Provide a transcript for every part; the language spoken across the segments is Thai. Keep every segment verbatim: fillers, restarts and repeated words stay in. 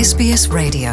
เอส บี เอส Radio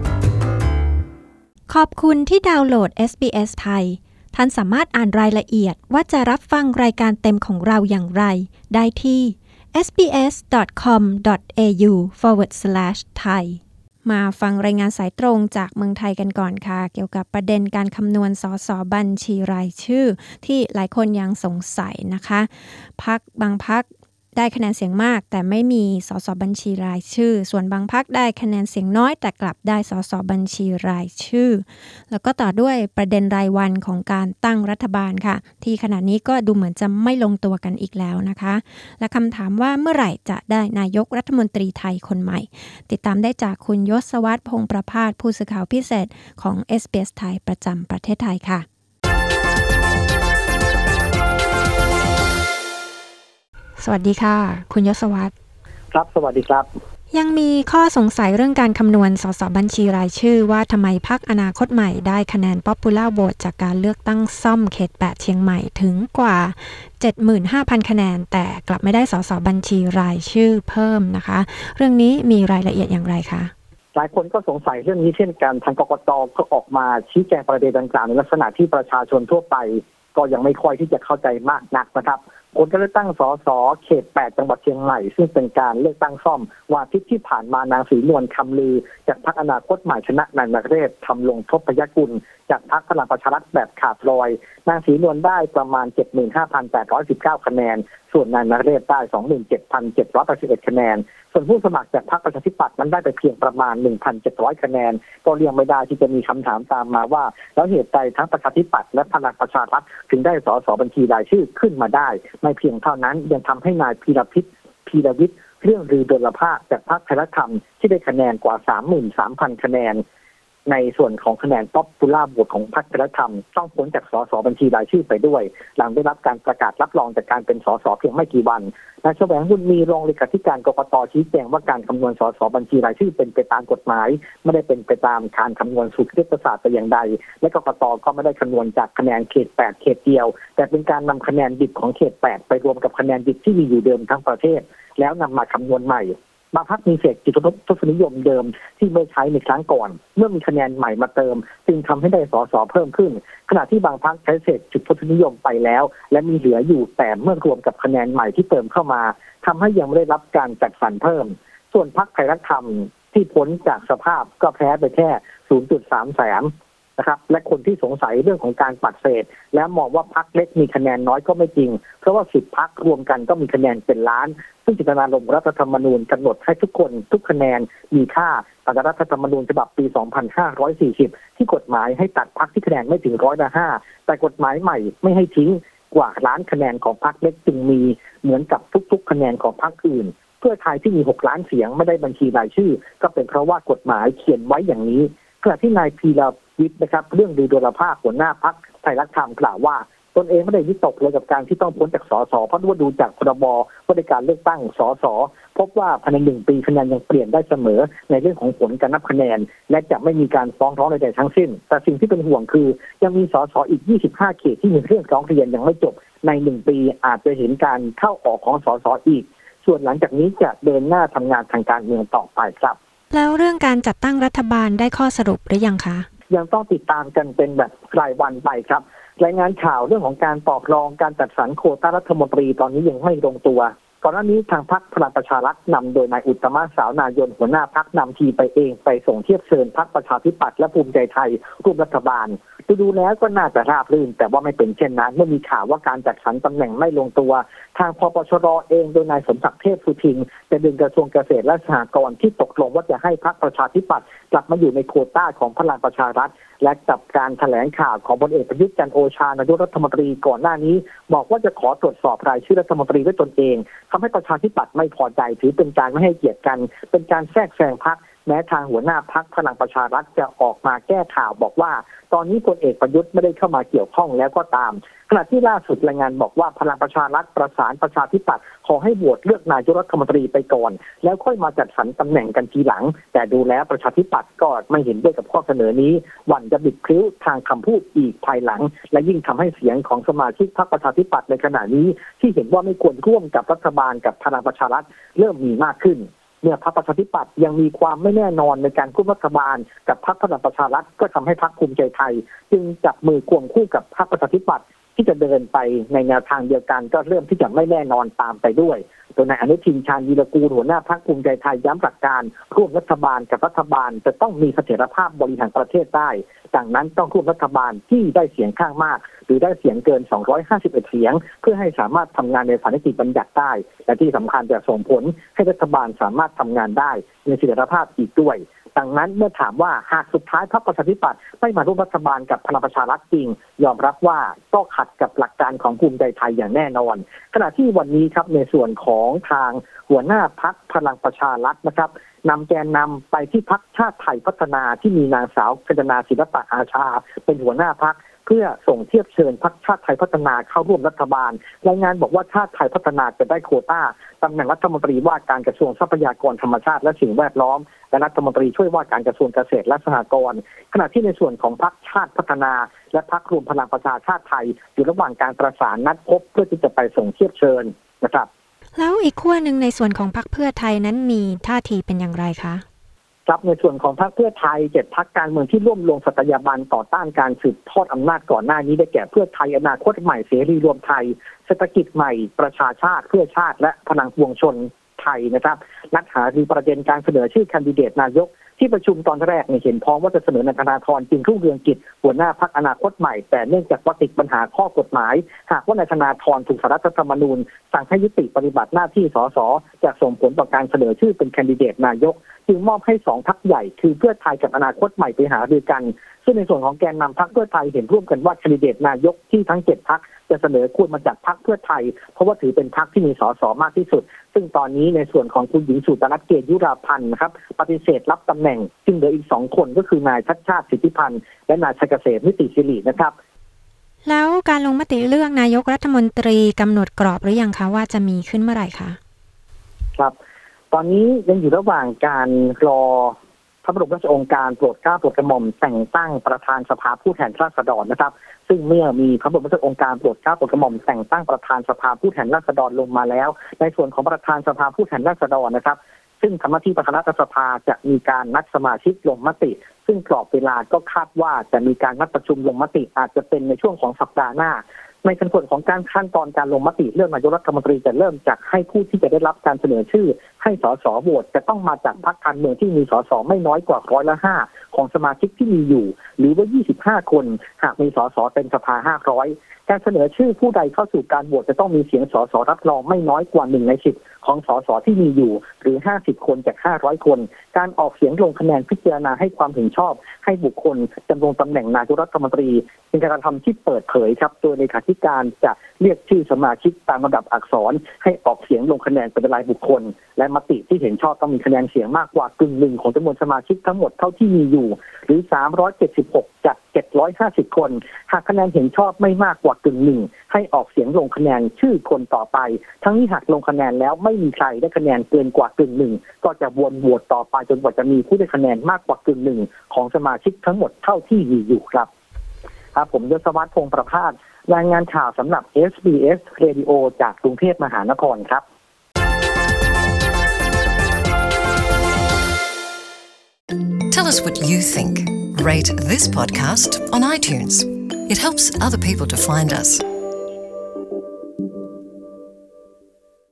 ขอบคุณที่ดาวน์โหลด เอส บี เอส ไทยท่านสามารถอ่านรายละเอียดว่าจะรับฟังรายการเต็มของเราอย่างไรได้ที่ เอส บี เอส ดอท คอม ดอท เอ ยู สแลช สแลช ไทย มาฟังรายงานสายตรงจากเมืองไทยกันก่อนค่ะเกี่ยวกับประเด็นการคำนวณสสบัญชีรายชื่อที่หลายคนยังสงสัยนะคะพรรคบางพรรคได้คะแนนเสียงมากแต่ไม่มีสสบัญชีรายชื่อส่วนบางพรรคได้คะแนนเสียงน้อยแต่กลับได้สสบัญชีรายชื่อแล้วก็ต่อด้วยประเด็นรายวันของการตั้งรัฐบาลค่ะที่ขณะนี้ก็ดูเหมือนจะไม่ลงตัวกันอีกแล้วนะคะและคำถามว่าเมื่อไหร่จะได้นายกรัฐมนตรีไทยคนใหม่ติดตามได้จากคุณยศวัฒน์พงษ์ประภาสผู้สื่อข่าวพิเศษของ เอส บี เอส ไทยประจำประเทศไทยค่ะสวัสดีค่ะคุณยศวัฒน์ครับสวัสดีครับยังมีข้อสงสัยเรื่องการคำนวณสสบัญชีรายชื่อว่าทำไมพรรคอนาคตใหม่ได้คะแนน Popular Vote จากการเลือกตั้งซ่อมเขตแปดเชียงใหม่ถึงกว่า เจ็ดหมื่นห้าพัน คะแนนแต่กลับไม่ได้สสบัญชีรายชื่อเพิ่มนะคะเรื่องนี้มีรายละเอียดอย่างไรคะหลายคนก็สงสัยเรื่องนี้เช่นกันทางกกต.ก็ออกมาชี้แจงประเด็นต่างๆในลักษณะที่ประชาชนทั่วไปก็ยังไม่ค่อยที่จะเข้าใจมากนักนะครับผลการเลือกตั้งสสเขตแปดจังหวัดเชียงใหม่ซึ่งเป็นการเลือกตั้งซ่อมวันอาทิตย์ที่ผ่านมานางศรีนวลคำลือจากพรรคอนาคตใหม่ชนะนายนเรศทำลงทพยกุลจากพรรคพลังประชารัฐแบบขาดลอยนางศรีนวลได้ประมาณ เจ็ดหมื่นห้าพันแปดร้อยสิบเก้า คะแนนส่วนนายนเรศได้ สองหมื่นเจ็ดพันเจ็ดร้อยแปดสิบเอ็ด คะแนนส่วนผู้สมัครจากพรรคประชาธิปัตย์นั้นได้ไปเพียงประมาณ หนึ่งพันเจ็ดร้อย คะแนนก็เลี่ยงไม่ได้ที่จะมีคำถามตามมาว่าแล้วเหตุใดทั้งประชาธิปัตย์และพลังประชารัฐถึงได้สสบัญชีรายชื่อขึ้นมาได้ไม่เพียงเท่านั้นยังทำให้นายพีรพิษพีรวิทย์เรื่องรือดลภาคจากพรรคไทยรัฐธรรมที่ได้คะแนนกว่า สามหมื่นสามพัน คะแนนในส่วนของคะแนนป๊อปปูล่าโหวตของพรรคไทยรัฐธรรมต้องพ้นจากสสบัญชีรายชื่อไปด้วยหลังได้รับการประกาศรับรองจากการเป็นสสเพียงไม่กี่วันนายแสวงบุญมีรองเลขาธิการกกต.ชี้แจงว่าการคำนวณสสบัญชีรายชื่อเป็นไปตามกฎหมายไม่ได้เป็นไปตามการคำนวณสูตรคณิตศาสตร์แต่อย่างใดและกกต.ก็ไม่ได้คำนวณจากคะแนนเขตแปดเขตเดียวแต่เป็นการนำคะแนนดิบของเขตแปดไปรวมกับคะแนนดิบที่มีอยู่เดิมทั้งประเทศแล้วนำมาคำนวณใหม่บางพรรคมีเศษจิตทศนิยมเดิมที่ไม่ใช้ในครั้งก่อนเมื่อมีคะแนนใหม่มาเติมจึงทำให้ได้สสเพิ่มขึ้นขณะที่บางพรรคใช้เศษจิตทศนิยมไปแล้วและมีเหลืออยู่แต่เมื่อรวมกับคะแนนใหม่ที่เติมเข้ามาทำให้ยังไม่ได้รับการจัดสรรเพิ่มส่วนพรรคไทยรัฐธรรมที่พ้นจากสภาพก็แพ้ไปแค่ ศูนย์จุดสาม แสนนะครับและคนที่สงสัยเรื่องของการปัดเศษและมองว่าพรรคเล็กมีคะแนนน้อยก็ไม่จริงเพราะว่าสิบพรรครวมกันก็มีคะแนนเป็นล้านซึ่งเจตนารมณ์รัฐธรรมนูญกำหนดให้ทุกคนทุกคะแนนมีค่าตามรัฐธรรมนูญฉบับปี สองพันห้าร้อยสี่สิบ ที่กฎหมายให้ตัดพรรคที่คะแนนไม่ถึงร้อยละห้าแต่กฎหมายใหม่ไม่ให้ทิ้งกว่าล้านคะแนนของพรรคเล็กจึงมีเหมือนกับทุกๆคะแนนของพรรคอื่นเพื่อไทยที่มีหกล้านเสียงไม่ได้บัญชีรายชื่อก็เป็นเพราะว่ากฎหมายเขียนไว้อย่างนี้ขณะที่นายพีรวิทย์นะครับเรื่องดูดลภาคหัวหน้าพรรคไทยรัฐธรรมกล่าวว่าตนเองไม่ได้วิตกเลยกับการที่ต้องพ้นจากสสเพราะว่าดูจากพรบว่าในการเลือกตั้งสสพบว่าภายในหนึ่งปีคะแนนยังเปลี่ยนได้เสมอในเรื่องของผลการนับคะแนนและจะไม่มีการฟ้องร้องใดๆทั้งสิ้นแต่สิ่งที่เป็นห่วงคือยังมีสสอีกยี่สิบห้าเขตที่มีเรื่องร้องเรียนยังไม่จบในหนึ่งปีอาจจะเห็นการเข้าออกของสสอีกส่วนหลังจากนี้จะเดินหน้าทำงานทางการเมืองต่อไปครับแล้วเรื่องการจัดตั้งรัฐบาลได้ข้อสรุปหรือยังคะยังต้องติดตามกันเป็นแบบรายวันไปครับรายงานข่าวเรื่องของการต่อรองการจัดสรรโควต้ารัฐมนตรีตอนนี้ยังไม่ลงตัวก่อนหน้านี้ทางพรรคพลังประชารัฐนำโดยนายอุตตมะสาวนายนหัวหน้าพรรคนำทีไปเองไปส่งเทียบเชิญพรรคประชาธิปัตย์และภูมิใจไทยร่วมรัฐบาลดูดูแล้วก็น่าจะราบรื่นแต่ว่าไม่เป็นเช่นนั้นเมื่อมีข่าวว่าการจัดสรรตำแหน่งไม่ลงตัวทางพปชรเองโดยนายสมศักดิ์เทพสุทินจะดึงกระทรวงเกษตรและสหกรณ์ที่ตกลงว่าจะให้พรรคประชาธิปัตย์กลับมาอยู่ในโควต้าของพลังประชารัฐและกับการแถลงข่าวของพลเอกประยุทธ์จันทร์โอชานายกรัฐมนตรีก่อนหน้านี้บอกว่าจะขอตรวจสอบรายชื่อรัฐมนตรีด้วยตนเองทำให้ประชาธิปัตย์ไม่พอใจถือเป็นการไม่ให้เกียรติกันเป็นการแทรกแซงพรรคแม้ทางหัวหน้าพรรคพลังประชารัฐจะออกมาแก้ข่าวบอกว่าตอนนี้พลเอกประยุทธ์ไม่ได้เข้ามาเกี่ยวข้องแล้วก็ตามขณะที่ล่าสุดรายงานบอกว่าพลังประชารัฐประสานประชาธิปัตย์ขอให้โหวตเลือกนายกรัฐมนตรีไปก่อนแล้วค่อยมาจัดสรรตำแหน่งกันทีหลังแต่ดูแล้วประชาธิปัตย์ก็ไม่เห็นด้วยกับข้อเสนอนี้หวั่นจะบิดพลิ้วทางคำพูดอีกภายหลังและยิ่งทำให้เสียงของสมาชิกพรรคประชาธิปัตย์ในขณะนี้ที่เห็นว่าไม่ควรร่วมกับรัฐบาลกับพลังประชารัฐเริ่มมีมากขึ้นเมื่อพรรคประชาธิปัตย์ยังมีความไม่แน่นอนในการร่วมรัฐบาลกับพรรคพลังประชารัฐก็ทำให้พรรคภูมิใจไทยจึงจับมือควงคู่กับพรรคประชาธิปัตย์ที่จะเดินไปในแนวทางเดียวกันก็เริ่มที่จะไม่แน่นอนตามไปด้วยโดยนายอนุทินชาญวีรกูลหัวหน้าพรรคภูมิใจไทยย้ำหลักการร่วมรัฐบาลกับรัฐบาลจะต้องมีเสถียรภาพบริหารประเทศได้ดังนั้นต้องร่วมรัฐบาลที่ได้เสียงข้างมากหรือได้เสียงเกินสองร้อยห้าสิบเอ็ดเสียงเพื่อให้สามารถทำงานในสถานนิติบัญญัติได้และที่สำคัญจะส่งผลให้รัฐบาลสามารถทำงานได้ในเสถียรภาพอีกด้วยดังนั้นเมื่อถามว่าหากสุดท้ายพรรคประชาธิปัตย์ไม่มาร่วมรัฐบาลกับพลังประชารัฐจริงยอมรับว่าก็ขัดกับหลักการของภูมิใจไทยอย่างแน่นอนขณะที่วันนี้ครับในส่วนของทางหัวหน้าพรรคพลังประชารัฐนะครับนำแกนนำไปที่พรรคชาติไทยพัฒนาที่มีนางสาวกัญจนาศิลปะอาชาเป็นหัวหน้าพรรคเพื่อส่งเทียบเชิญพรรคชาติไทยพัฒนาเข้าร่วมรัฐบาลรายงานบอกว่าชาติไทยพัฒนาจะได้โควต้าตำแหน่งรัฐมนตรีว่าการกระทรวงทรัพยากรธรรมชาติและสิ่งแวดล้อมและรัฐมนตรีช่วยว่าการกระทรวงเกษตรและสหกรณ์ขณะที่ในส่วนของพรรคชาติพัฒนาและพรรครวมพลังประชาชาติไทยอยู่ระหว่างการประสานนัดพบเพื่อที่จะไปส่งเทียบเชิญนะครับแล้วอีกขั้วหนึ่งในส่วนของพรรคเพื่อไทยนั้นมีท่าทีเป็นอย่างไรคะครับในส่วนของพรรคเพื่อไทยเจ็ดพรรคการเมืองที่ร่วมลงสัตยาบันต่อต้านการสืบทอดอำนาจก่อนหน้านี้ได้แก่เพื่อไทยอนาคตใหม่เสรีรวมไทยเศรษฐกิจใหม่ประชาชาติเพื่อชาติและพลังปวงชนไทยนะครับนัดหารือประเด็นการเสนอชื่อแคนดิเดตนายกที่ประชุมตอนแรกเห็นพ้องว่าจะเสนอนายธนาธรจึงรุ่งเรืองกิจหัวหน้าพรรคอนาคตใหม่แต่เนื่องจากว่าติดปัญหาข้อกฎหมายหากว่านายธนาธรถูกศาลรัฐธรรมนูญสั่งให้ยุติปฏิบัติหน้าที่สสจะส่งผลต่อการเสนอชื่อเป็นแคนดิเดตนายกจึงมอบให้สองพรรคใหญ่คือเพื่อไทยกับอนาคตใหม่ไปหารือกันซึ่งในส่วนของแกนนำพรรคเพื่อไทยเห็นร่วมกันว่าแคนดิเดตนายกที่ทั้งเจ็ดพรรคจะเสนอควรมาจากพรรคเพื่อไทยเพราะว่าถือเป็นพรรคที่มีสสมากที่สุดซึ่งตอนนี้ในส่วนของคุณหญิงสุดารัตน์เกยุราพันธ์นะครับปฏิเสธรับตำแหน่งจึงเหลืออีกสองคนก็คือนายชัชชาติสิทธิพันธ์และนายชัยเกษมนิติศิรินะครับแล้วการลงมติเลือกนายกรัฐมนตรีกำหนดกรอบหรือยังคะว่าจะมีขึ้นเมื่อไหร่คะครับตอนนี้ยังอยู่ระหว่างการรอพระบรมราชโองการโปรดเกล้าโปรดกระหม่อมแต่งตั้งประธานสภาผู้แทนราษฎรนะครับซึ่งเมื่อมีพระบรมราชโองการโปรดเกล้าโปรดกระหม่อมแต่งตั้งประธานสภาผู้แทนราษฎรลงมาแล้วในส่วนของประธานสภาผู้แทนราษฎรนะครับซึ่งทำหน้าที่ประธานรัฐสภาจะมีการนัดสมาชิกลงมติซึ่งกรอบเวลาก็คาดว่าจะมีการนัดประชุมลงมติอาจจะเป็นในช่วงของสัปดาห์หน้าในส่วนของการขั้นตอนการลงมติเรื่องนายกรัฐมนตรีจะเริ่มจากให้ผู้ที่จะได้รับการเสนอชื่อให้สสโหวตจะต้องมาจากพรรคการเมืองที่มีสสไม่น้อยกว่าร้อยละห้าของสมาชิกที่มีอยู่หรือว่ายี่สิบห้าคนหากมีสสเต็มสภาห้าร้อยการเสนอชื่อผู้ใดเข้าสู่การโหวตจะต้องมีเสียงสสรับรองไม่น้อยกว่าหนึ่งในสิบของสสที่มีอยู่หรือห้าสิบคนจากห้าร้อยคนการออกเสียงลงคะแนนพิจารณาให้ความเห็นชอบให้บุคคลดำรงตำแหน่งนายกรัฐมนตรีเป็นการทำที่เปิดเผยครับโดยเลขาธิการจะเรียกชื่อสมาชิกตามลำดับอักษรให้ออกเสียงลงคะแนนเป็นรายบุคคลและมติที่เห็นชอบต้องมีคะแนนเสียงมากกว่ากึ่งหนึ่งของจำนวนสมาชิกทั้งหมดเท่าที่มีอยู่หรือสามร้อยเจ็ดสิบหกจากเจ็ดร้อยห้าสิบคนหากคะแนนเห็นชอบไม่มากกว่ากึ่งหนึ่งให้ออกเสียงลงคะแนนชื่อคนต่อไปทั้งนี้หากลงคะแนนแล้วไม่มีใครได้คะแนนเกินกว่ากึ่งหนึ่งก็จะวนโหวตต่อไปจนกว่าจะมีผู้ได้คะแนนมากกว่ากึ่งหนึ่งของสมาชิกทั้งหมดเท่าที่มีอยู่ครับครับผมยศวัฒน์พงษ์ประภาสรายงานข่าวสำหรับ เอส บี เอส Radio จากกรุงเทพมหานครครับ Tell us what you think. Rate this podcast on iTunes. It helps other people to find us.